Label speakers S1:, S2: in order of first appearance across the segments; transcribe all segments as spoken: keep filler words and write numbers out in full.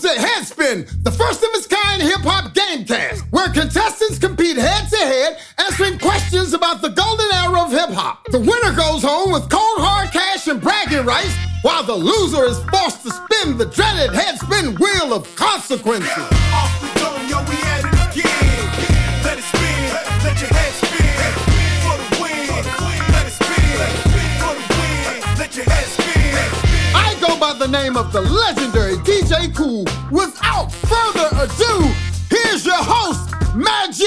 S1: to Headspin, the first of its kind hip-hop gamecast, where contestants compete head-to-head, answering questions about the golden era of hip-hop. The winner goes home with cold hard cash and bragging rights, while the loser is forced to spin the dreaded Headspin wheel of consequences.
S2: Off the dome, yo, we at it again. Let it spin, let your head spin. For the win, let it spin. For the win, let your head spin.
S1: I go by the name of the legendary D J Kool. Without further ado, here's your host, Magic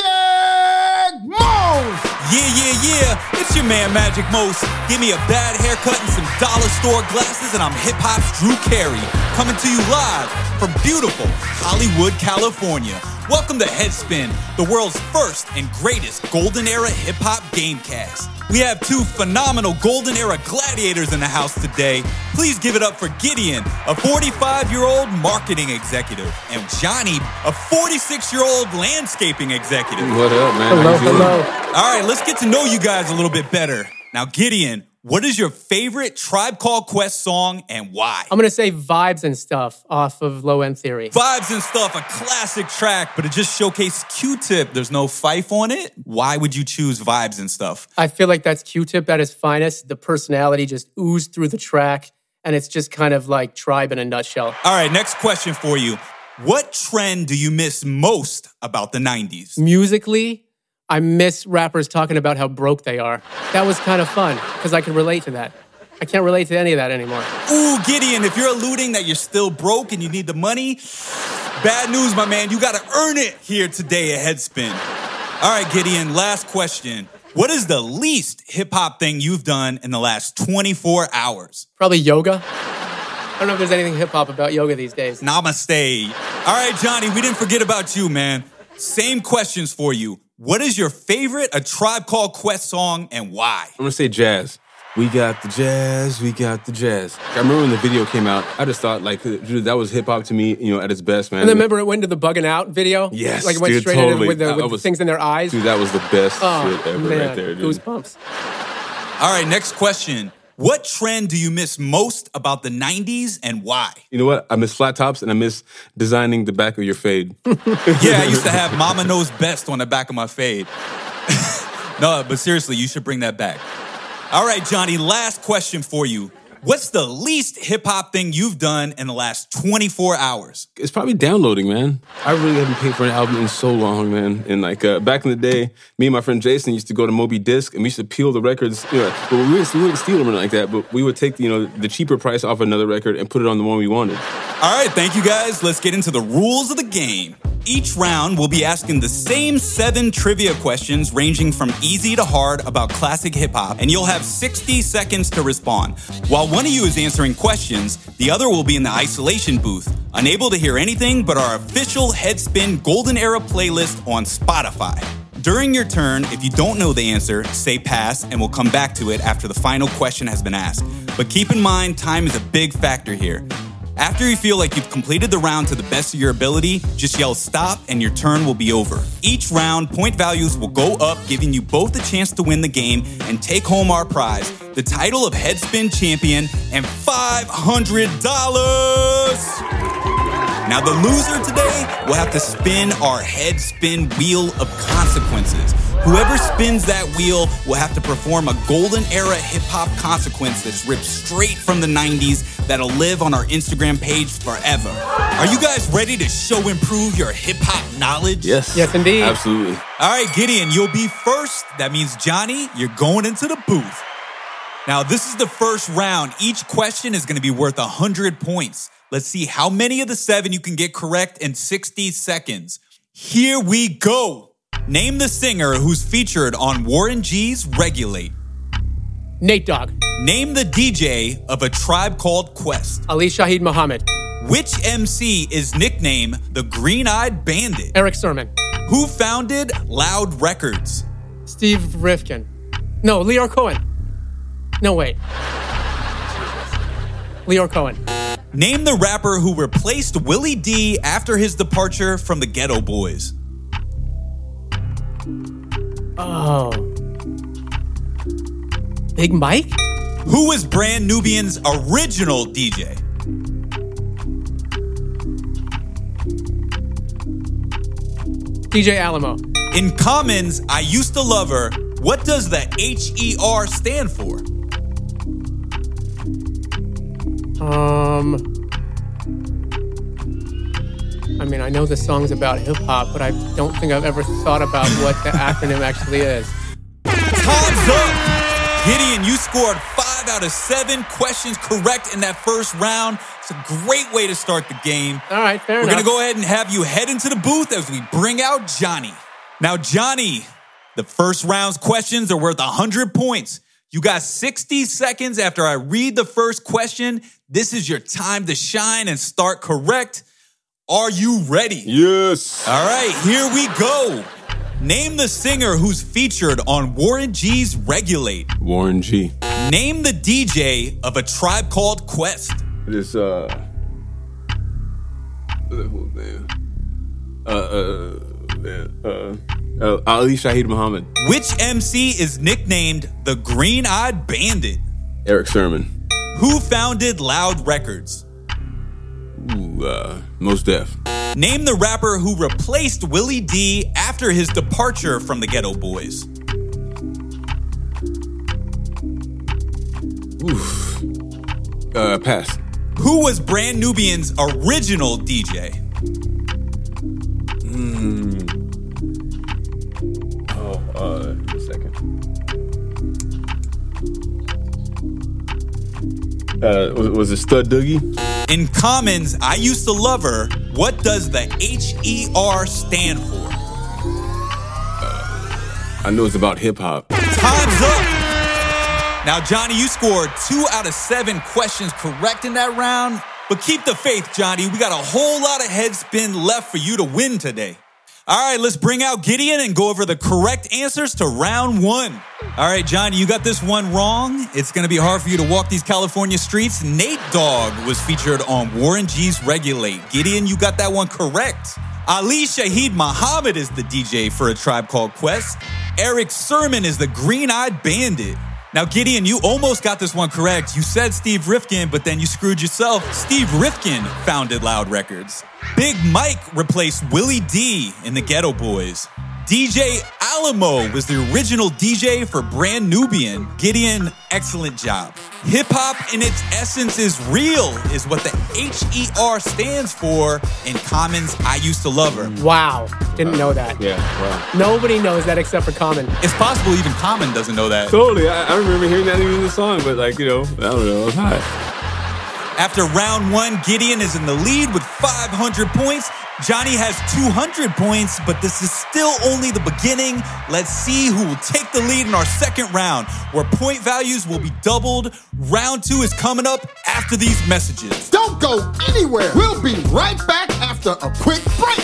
S1: Mose.
S3: Yeah, yeah, yeah, it's your man Magic Mose. Give me a bad haircut and some dollar store glasses and I'm hip-hop's Drew Carey, coming to you live from beautiful Hollywood, California. Welcome to Headspin, the world's first and greatest golden era hip-hop gamecast. We have two phenomenal golden era gladiators in the house today. Please give it up for Gideon, a forty-five-year-old marketing executive, and Johnny, a forty-six-year-old landscaping executive.
S4: What up, man?
S5: Hello, hello.
S3: All right, let's get to know you guys a little bit better. Now, Gideon, what is your favorite Tribe Called Quest song and why?
S5: I'm going to say Vibes and Stuff off of Low End Theory.
S3: Vibes and Stuff, a classic track, but it just showcased Q-Tip. There's no Fife on it. Why would you choose Vibes and Stuff?
S5: I feel like that's Q-Tip at his finest. The personality just oozed through the track, and it's just kind of like Tribe in a nutshell.
S3: All right, next question for you. What trend do you miss most about the nineties?
S5: Musically, I miss rappers talking about how broke they are. That was kind of fun, because I can relate to that. I can't relate to any of that anymore.
S3: Ooh, Gideon, if you're alluding that you're still broke and you need the money, bad news, my man. You got to earn it here today at Headspin. All right, Gideon, last question. What is the least hip-hop thing you've done in the last twenty-four hours?
S5: Probably yoga. I don't know if there's anything hip-hop about yoga these days.
S3: Namaste. All right, Johnny, we didn't forget about you, man. Same questions for you. What is your favorite A Tribe Called Quest song and why?
S4: I'm gonna say jazz. We got the jazz, we got the jazz. I remember when the video came out, I just thought, like, dude, that was hip-hop to me, you know, at its best, man.
S5: And then remember it went to the Bugging Out video?
S4: Yes,
S5: Like it went
S4: dude,
S5: straight
S4: totally.
S5: in with the, with
S4: I
S5: the
S4: was,
S5: things in their eyes?
S4: Dude, that was the best
S5: oh,
S4: shit ever
S5: man.
S4: right there, dude.
S5: Goosebumps.
S3: All right, next question. What trend do you miss most about the nineties and why?
S4: You know what? I miss flat tops and I miss designing the back of your fade.
S3: Yeah, I used to have Mama Knows Best on the back of my fade. No, but seriously, you should bring that back. All right, Johnny, last question for you. What's the least hip-hop thing you've done in the last twenty-four hours?
S4: It's probably downloading, man. I really haven't paid for an album in so long, man. And like uh, back in the day, me and my friend Jason used to go to Moby Disc and we used to peel the records. You know, but we wouldn't, we wouldn't steal them or anything like that, but we would take, you know, the cheaper price off another record and put it on the one we wanted.
S3: All right, thank you guys. Let's get into the rules of the game. Each round, we'll be asking the same seven trivia questions ranging from easy to hard about classic hip-hop, and you'll have sixty seconds to respond. While one of you is answering questions, the other will be in the isolation booth, unable to hear anything but our official Headspin Golden Era playlist on Spotify. During your turn, if you don't know the answer, say pass, and we'll come back to it after the final question has been asked. But keep in mind, time is a big factor here. After you feel like you've completed the round to the best of your ability, just yell stop and your turn will be over. Each round, point values will go up, giving you both a chance to win the game and take home our prize, the title of Headspin Champion and five hundred dollars. Now the loser today will have to spin our Headspin Wheel of Consequences. Whoever spins that wheel will have to perform a golden era hip-hop consequence that's ripped straight from the nineties that'll live on our Instagram page forever. Are you guys ready to show and prove your hip-hop knowledge?
S4: Yes.
S5: Yes, indeed.
S4: Absolutely.
S3: All right, Gideon, you'll be first. That means, Johnny, you're going into the booth. Now, this is the first round. Each question is going to be worth one hundred points. Let's see how many of the seven you can get correct in sixty seconds. Here we go. Name the singer who's featured on Warren G's Regulate.
S5: Nate Dogg.
S3: Name the D J of A Tribe Called Quest.
S5: Ali Shaheed Muhammad.
S3: Which M C is nicknamed the Green-Eyed Bandit?
S5: Eric Sermon.
S3: Who founded Loud Records?
S5: Steve Rifkin. No, Leor Cohen. No, wait. Leor Cohen.
S3: Name the rapper who replaced Willie D after his departure from the Ghetto Boys.
S5: Oh. Big Mike?
S3: Who was Brand Nubian's original D J?
S5: D J Alamo.
S3: In Commons, I Used to Love Her, what does the H E R stand for?
S5: Um, I mean, I know the song's about hip-hop, but I don't think I've ever thought about what the acronym actually is.
S3: Time's up! Gideon, you scored five out of seven questions correct in that first round. It's a great way to start the game.
S5: All right, fair
S3: We're
S5: enough.
S3: going to go ahead and have you head into the booth as we bring out Johnny. Now, Johnny, the first round's questions are worth one hundred points. You got sixty seconds after I read the first question. This is your time to shine and start correct. Are you ready?
S4: Yes.
S3: All right, here we go. Name the singer who's featured on Warren G's Regulate.
S4: Warren G.
S3: Name the D J of A Tribe Called Quest.
S4: It is, uh... What's that whole name? Uh, uh... Man, uh, uh, Ali Shaheed Muhammad.
S3: Which M C is nicknamed the Green-Eyed Bandit?
S4: Eric Sermon.
S3: Who founded Loud Records?
S4: Ooh, uh, Mos Def.
S3: Name the rapper who replaced Willie D after his departure from the Ghetto Boys.
S4: Oof. Uh, pass.
S3: Who was Brand Nubian's original D J?
S4: Hmm. Oh, uh, a second. Uh, was, was it Stud Doogie?
S3: In Commons, I Used to Love Her, what does the H E R stand for?
S4: Uh, I know it's about hip hop.
S3: Time's up! Now, Johnny, you scored two out of seven questions correct in that round. But keep the faith, Johnny. We got a whole lot of head spin left for you to win today. All right, let's bring out Gideon and go over the correct answers to round one. All right, Johnny, you got this one wrong. It's going to be hard for you to walk these California streets. Nate Dogg was featured on Warren G's Regulate. Gideon, you got that one correct. Ali Shaheed Muhammad is the D J for A Tribe Called Quest. Eric Sermon is the Green-Eyed Bandit. Now, Gideon, you almost got this one correct. You said Steve Rifkin, but then you screwed yourself. Steve Rifkin founded Loud Records. Big Mike replaced Willie D in the Ghetto Boys. D J Alamo was the original D J for Brand Nubian. Gideon, excellent job. Hip-hop in its essence is real is what the H E R stands for. In Commons, I Used to Love Her.
S5: Wow. Didn't know that.
S4: Yeah, wow.
S5: Nobody knows that except for Common.
S3: It's possible even Common doesn't know that.
S4: Totally. I, I remember hearing that even in the song, but like, you know, I don't know. It was hot.
S3: After round one, Gideon is in the lead with five hundred points. Johnny has two hundred points, but this is still only the beginning. Let's see who will take the lead in our second round, where point values will be doubled. Round two is coming up after these messages.
S1: Don't go anywhere. We'll be right back after a quick break.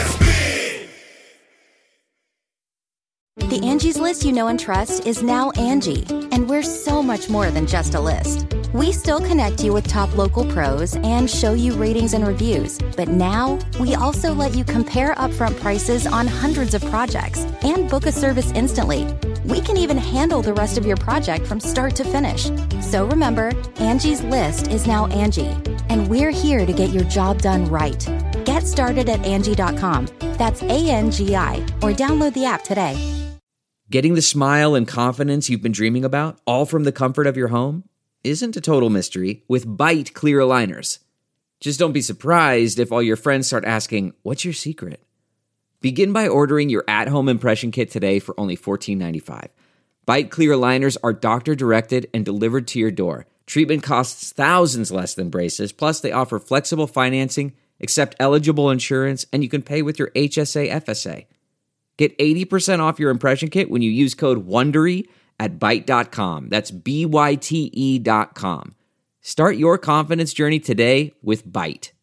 S6: The Angie's List you know and trust is now Angie, and we're so much more than just a list. We still connect you with top local pros and show you ratings and reviews, but now we also let you compare upfront prices on hundreds of projects and book a service instantly. We can even handle the rest of your project from start to finish. So remember, Angie's List is now Angie, and we're here to get your job done right. Get started at Angie dot com. That's A N G I, or download the app today.
S7: Getting the smile and confidence you've been dreaming about, all from the comfort of your home, isn't a total mystery with Byte clear aligners. Just don't be surprised if all your friends start asking, "What's your secret?" Begin by ordering your at-home impression kit today for only fourteen ninety-five. Byte clear aligners are doctor-directed and delivered to your door. Treatment costs thousands less than braces, plus they offer flexible financing, accept eligible insurance, and you can pay with your H S A F S A. Get eighty percent off your impression kit when you use code WONDERY at byte dot com. That's B Y T E dot com. Start your confidence journey today with Byte.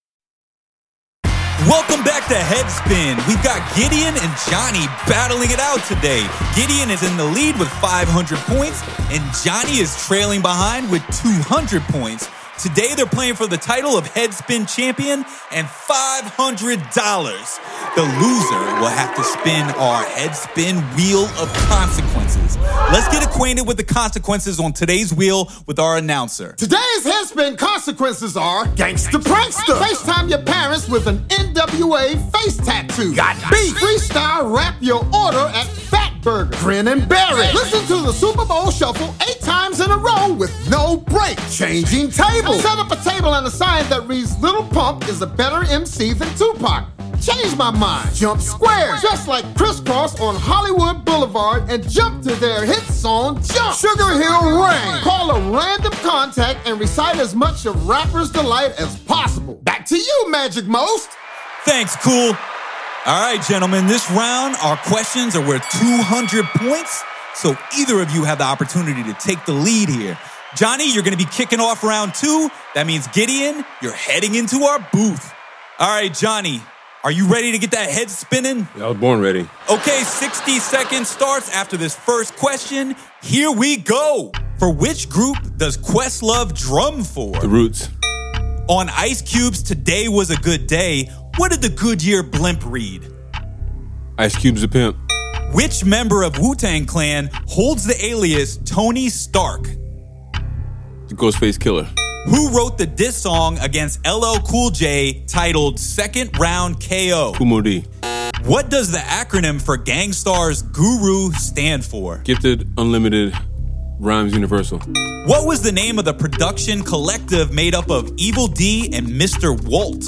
S3: Welcome back to Headspin. We've got Gideon and Johnny battling it out today. Gideon is in the lead with five hundred points, and Johnny is trailing behind with two hundred points. Today, they're playing for the title of Headspin Champion and five hundred dollars. The loser will have to spin our Headspin Wheel of Consequences. Let's get a acquainted with the consequences on today's wheel with our announcer.
S1: Today's headspin consequences are Gangsta Prankster. FaceTime your parents with an N W A face tattoo. Got B. Freestyle rap your order at Fat Burger. Grin and bear it. Listen to the Super Bowl Shuffle eight times in a row with no break. Changing tables. Set up a table and a sign that reads Little Pump is a better M C than Tupac. Change my mind. Jump squares. Just like Crisscross on Hollywood Boulevard and jump to their hit song, Jump. Sugar Hill Ring. Call a random contact and recite as much of Rapper's Delight as possible. Back to you, Magic Most.
S3: Thanks, Cool. All right, gentlemen, this round, our questions are worth two hundred points, so either of you have the opportunity to take the lead here. Johnny, you're going to be kicking off round two. That means Gideon, you're heading into our booth. All right, Johnny, are you ready to get that head spinning?
S4: Yeah, I was born ready.
S3: Okay, sixty seconds starts after this first question. Here we go. For which group does Questlove drum for?
S4: The Roots.
S3: On Ice Cube's Today Was a Good Day, what did the Goodyear blimp read?
S4: Ice Cube's a pimp.
S3: Which member of Wu-Tang Clan holds the alias Tony Stark?
S4: The Ghostface Killer.
S3: Who wrote the diss song against L L Cool J titled Second Round K O?
S4: Kool Moe Dee.
S3: What does the acronym for Gang Starr's Guru stand for?
S4: Gifted, Unlimited, Rhymes Universal.
S3: What was the name of the production collective made up of Evil D and Mister Walt?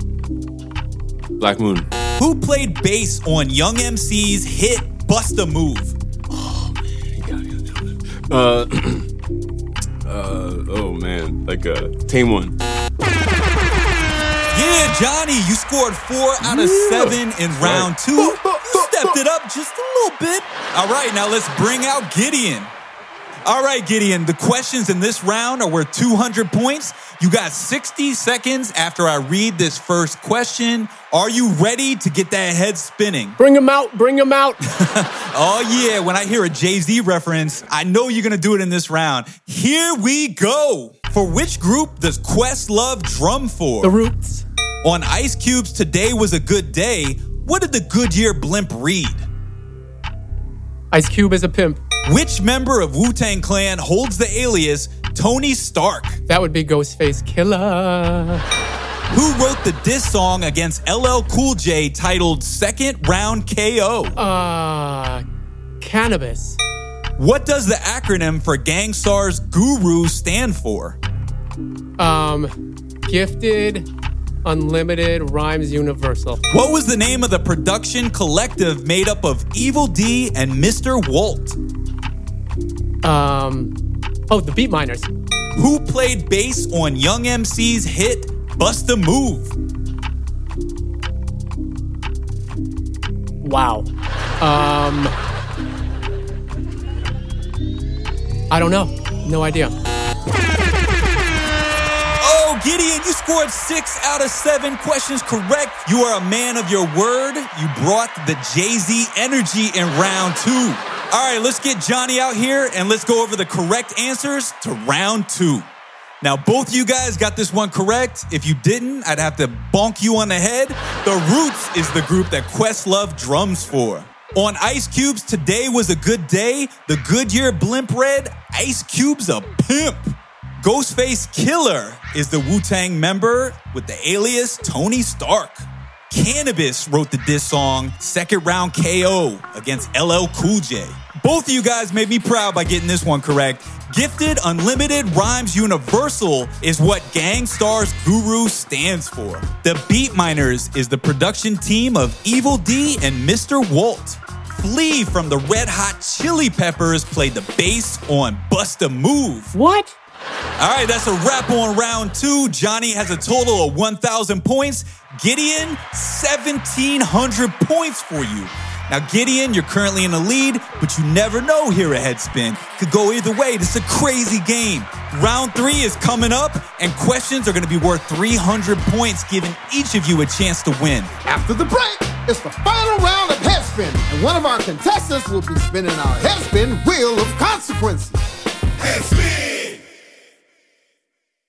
S4: Black Moon.
S3: Who played bass on Young M C's hit Bust a Move?
S4: Oh, man. You gotta know this. Uh, uh, oh, man. Like, uh, Tame One.
S3: Yeah, Johnny, you scored four out of seven in round two. You stepped it up just a little bit. All right, now let's bring out Gideon. All right, Gideon, the questions in this round are worth two hundred points. You got sixty seconds after I read this first question. Are you ready to get that head spinning?
S5: Bring him out, bring him out.
S3: Oh, yeah, when I hear a Jay-Z reference, I know you're going to do it in this round. Here we go. For which group does Questlove drum for?
S5: The Roots.
S3: On Ice Cube's Today Was a Good Day, what did the Goodyear blimp read?
S5: Ice Cube is a pimp.
S3: Which member of Wu-Tang Clan holds the alias Tony Stark?
S5: That would be Ghostface Killer.
S3: Who wrote the diss song against L L Cool J titled Second Round K O?
S5: Uh, Cannabis.
S3: What does the acronym for Gang Starr's Guru stand for?
S5: Um, Gifted, Unlimited, Rhymes Universal.
S3: What was the name of the production collective made up of Evil D and Mister Walt?
S5: Um, oh, the Beat Miners.
S3: Who played bass on Young M C's hit Bust a Move?
S5: Wow. Um, I don't know. No idea.
S3: Oh, Gideon, you scored six out of seven questions correct. You are a man of your word. You brought the Jay-Z energy in round two. All right, let's get Johnny out here and let's go over the correct answers to round two. Now, both you guys got this one correct. If you didn't, I'd have to bonk you on the head. The Roots is the group that Questlove drums for. On Ice Cube's Today Was a Good Day, the Goodyear blimp read, Ice Cube's a pimp. Ghostface Killer is the Wu-Tang member with the alias Tony Stark. Cannabis wrote the diss song Second Round K O against L L Cool J. Both of you guys made me proud by getting this one correct. Gifted, Unlimited, Rhymes Universal is what Gang Starr's Guru stands for. The Beat Miners is the production team of Evil D and Mister Walt. Flea from the Red Hot Chili Peppers played the bass on Bust a Move.
S5: What?
S3: All right, that's a wrap on round two. Johnny has a total of one thousand points. Gideon, seventeen hundred points for you. Now, Gideon, you're currently in the lead, but you never know here at Headspin. Could go either way. This is a crazy game. Round three is coming up, and questions are going to be worth three hundred points, giving each of you a chance to win.
S1: After the break, it's the final round of Headspin, and one of our contestants will be spinning our Headspin Wheel of Consequences.
S2: Headspin.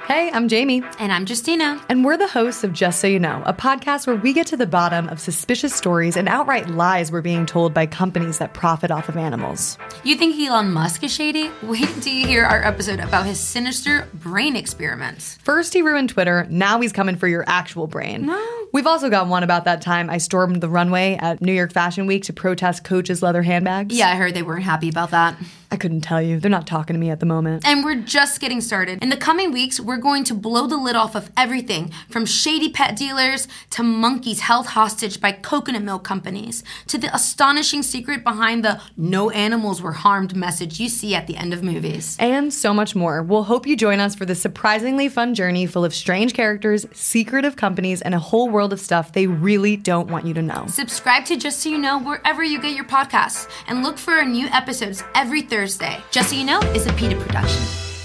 S8: Hey, I'm Jamie.
S9: And I'm Justina.
S8: And we're the hosts of Just So You Know, a podcast where we get to the bottom of suspicious stories and outright lies we're being told by companies that profit off of animals.
S9: You think Elon Musk is shady? Wait until you hear our episode about his sinister brain experiments.
S8: First he ruined Twitter, now he's coming for your actual brain.
S9: No.
S8: We've also got one about that time I stormed the runway at New York Fashion Week to protest Coach's leather handbags.
S9: Yeah, I heard they weren't happy about that.
S8: I couldn't tell you. They're not talking to me at the moment.
S9: And we're just getting started. In the coming weeks, we're going to blow the lid off of everything from shady pet dealers to monkeys held hostage by coconut milk companies to the astonishing secret behind the no animals were harmed message you see at the end of movies.
S8: And so much more. We'll hope you join us for this surprisingly fun journey full of strange characters, secretive companies, and a whole world of stuff they really don't want you to know.
S9: Subscribe to Just So You Know wherever you get your podcasts and look for our new episodes every Thursday. Thursday. Just So You Know is a PETA production.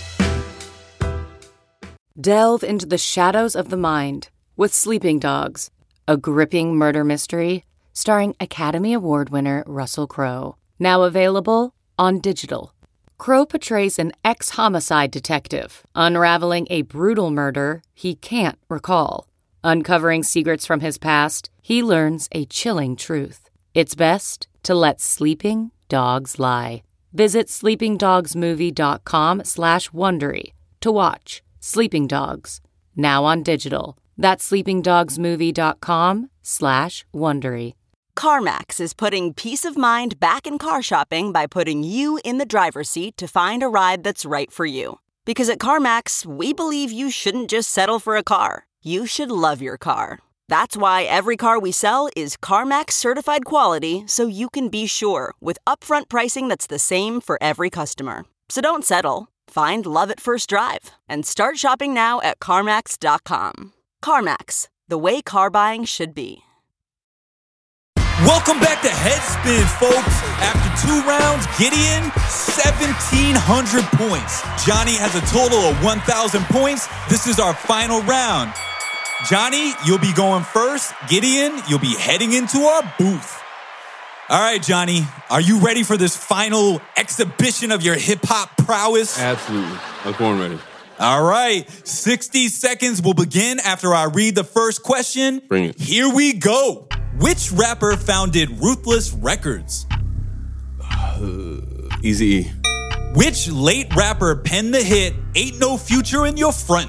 S10: Delve into the shadows of the mind with Sleeping Dogs, a gripping murder mystery starring Academy Award winner Russell Crowe. Now available on digital. Crowe portrays an ex-homicide detective unraveling a brutal murder he can't recall. Uncovering secrets from his past, he learns a chilling truth. It's best to let sleeping dogs lie. Visit sleepingdogsmovie.com slash Wondery to watch Sleeping Dogs, now on digital. That's sleepingdogsmovie.com slash Wondery.
S11: CarMax is putting peace of mind back in car shopping by putting you in the driver's seat to find a ride that's right for you. Because at CarMax, we believe you shouldn't just settle for a car. You should love your car. That's why every car we sell is CarMax certified quality, so you can be sure with upfront pricing that's the same for every customer. So don't settle. Find love at first drive and start shopping now at CarMax dot com. CarMax, the way car buying should be.
S3: Welcome back to Headspin, folks. After two rounds, Gideon, seventeen hundred points. Johnny has a total of one thousand points. This is our final round. Johnny, you'll be going first. Gideon, you'll be heading into our booth. All right, Johnny, are you ready for this final exhibition of your hip-hop prowess?
S4: Absolutely. I was born ready.
S3: All right, sixty seconds will begin after I read the first question.
S4: Bring it.
S3: Here we go. Which rapper founded Ruthless Records?
S4: Uh, Eazy-E.
S3: Which late rapper penned the hit Ain't No Future in Your Front?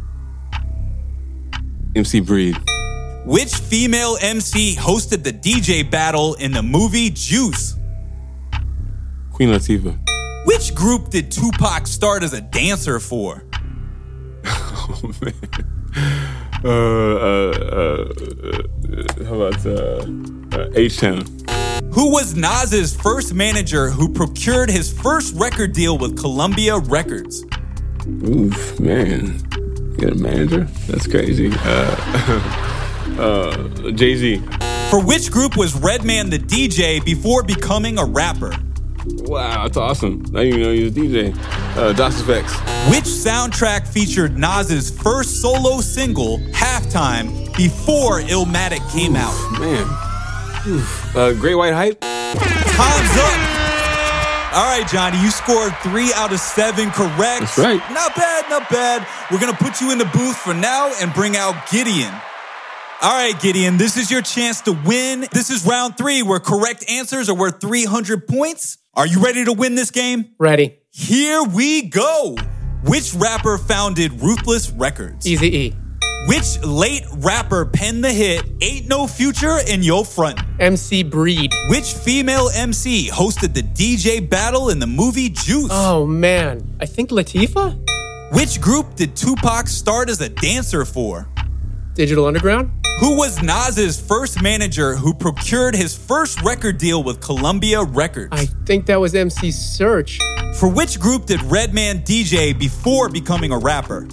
S4: M C Breed.
S3: Which female M C hosted the D J battle in the movie Juice?
S4: Queen Latifah.
S3: Which group did Tupac start as a dancer for?
S4: Oh, man. Uh, uh, uh, how about uh, uh, H-Town?
S3: Who was Nas's first manager who procured his first record deal with Columbia Records?
S4: Oof, man. You got a manager? That's crazy. Uh, uh, Jay-Z.
S3: For which group was Redman the D J before becoming a rapper?
S4: Wow, that's awesome. I didn't even know he was a D J. Uh, Das Effects.
S3: Which soundtrack featured Nas's first solo single, Halftime, before Illmatic came
S4: Oof,
S3: out?
S4: Man. Oof. Uh, Great White Hype?
S3: Time's up! All right, Johnny, you scored three out of seven correct.
S4: That's right.
S3: Not bad, not bad. We're going to put you in the booth for now and bring out Gideon. All right, Gideon, this is your chance to win. This is round three, where correct answers are worth three hundred points. Are you ready to win this game?
S5: Ready.
S3: Here we go. Which rapper founded Ruthless Records?
S5: Eazy-E.
S3: Which late rapper penned the hit Ain't No Future in Your Front?
S5: M C Breed.
S3: Which female M C hosted the D J battle in the movie Juice?
S5: Oh, man. I think Latifah?
S3: Which group did Tupac start as a dancer for?
S5: Digital Underground?
S3: Who was Nas's first manager who procured his first record deal with Columbia Records?
S5: I think that was M C Search.
S3: For which group did Redman D J before becoming a rapper?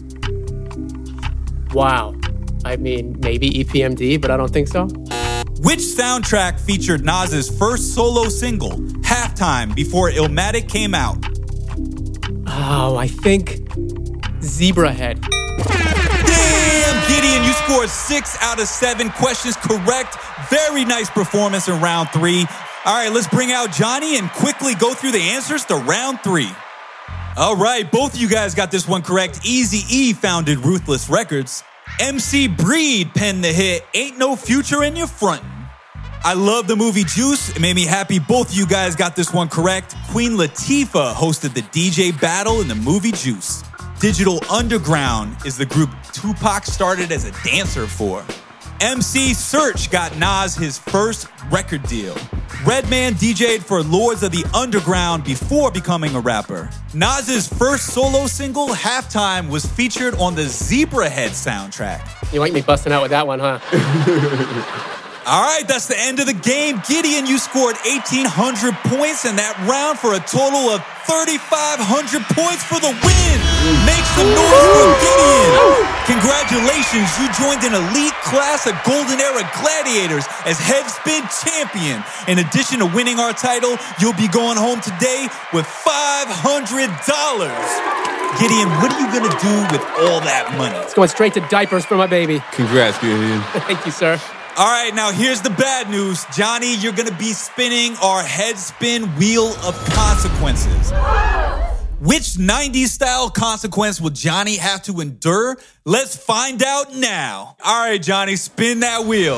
S5: Wow. I mean, maybe E P M D, but I don't think so.
S3: Which soundtrack featured Nas's first solo single, Halftime, before Illmatic came out?
S5: Oh, I think Zebrahead.
S3: Damn, Gideon, you scored six out of seven questions correct. Very nice performance in round three. All right, let's bring out Johnny and quickly go through the answers to round three. All right, both of you guys got this one correct. Eazy-E founded Ruthless Records. M C Breed penned the hit Ain't No Future in Your Frontin'. I love the movie Juice. It made me happy both of you guys got this one correct. Queen Latifah hosted the D J battle in the movie Juice. Digital Underground is the group Tupac started as a dancer for. M C Search got Nas his first record deal. Redman D J'd for Lords of the Underground before becoming a rapper. Nas's first solo single, Halftime, was featured on the Zebrahead soundtrack.
S5: You like me busting out with that one, huh?
S3: All right, that's the end of the game. Gideon, you scored eighteen hundred points in that round for a total of thirty-five hundred points for the win. Make some noise for Gideon. Congratulations, you joined an elite class of Golden Era Gladiators as Headspin champion. In addition to winning our title, you'll be going home today with five hundred dollars. Gideon, what are you going to do with all that money?
S5: It's going straight to diapers for my baby.
S4: Congrats, Gideon.
S5: Thank you, sir.
S3: All right, now here's the bad news. Johnny, you're going to be spinning our Headspin Wheel of Consequences. Which nineties-style consequence will Johnny have to endure? Let's find out now. All right, Johnny, spin that wheel.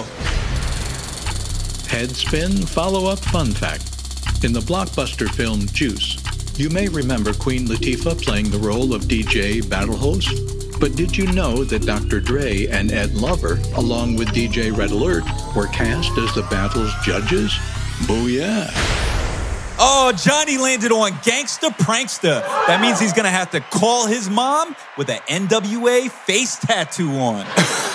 S12: Headspin follow-up fun fact. In the blockbuster film Juice, you may remember Queen Latifah playing the role of D J battle host. But did you know that Doctor Dre and Ed Lover, along with D J Red Alert, were cast as the battle's judges? Booyah!
S3: Oh, Johnny landed on Gangsta Prankster. That means he's going to have to call his mom with an N W A face tattoo on.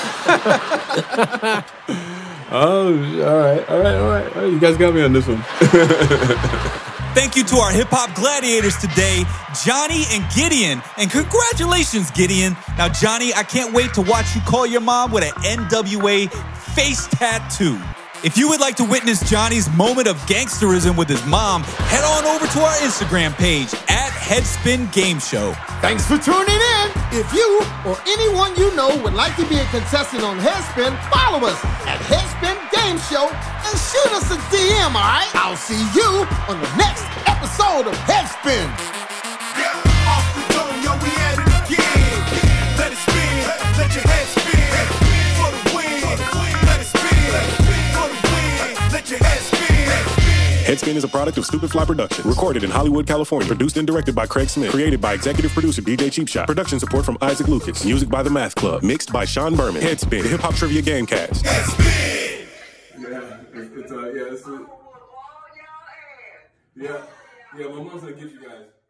S4: Oh, all right, all right, all right. All right. You guys got me on this one.
S3: Thank you to our hip-hop gladiators today, Johnny and Gideon. And congratulations, Gideon. Now, Johnny, I can't wait to watch you call your mom with an N W A face tattoo. If you would like to witness Johnny's moment of gangsterism with his mom, head on over to our Instagram page at Headspin Game Show.
S1: Thanks for tuning in. If you or anyone you know would like to be a contestant on Headspin, follow us at Headspin Game Show and shoot us a D M, all right? I'll see you on the next episode of Headspin.
S2: Yeah, off the dome, yo, we at it again. Let it spin, let your head spin. For the win, let it spin. For the win, let your head spin.
S13: Headspin is a product of Stupid Fly Productions. Recorded in Hollywood, California. Produced and directed by Craig Smith. Created by executive producer D J Cheapshot. Production support from Isaac Lucas. Music by The Math Club. Mixed by Sean Berman. Headspin, the Hip Hop Trivia Gamecast.
S2: Headspin!
S4: Yeah, it's, it's uh, yeah, it's, uh, yeah, yeah, my mom's gonna get you guys.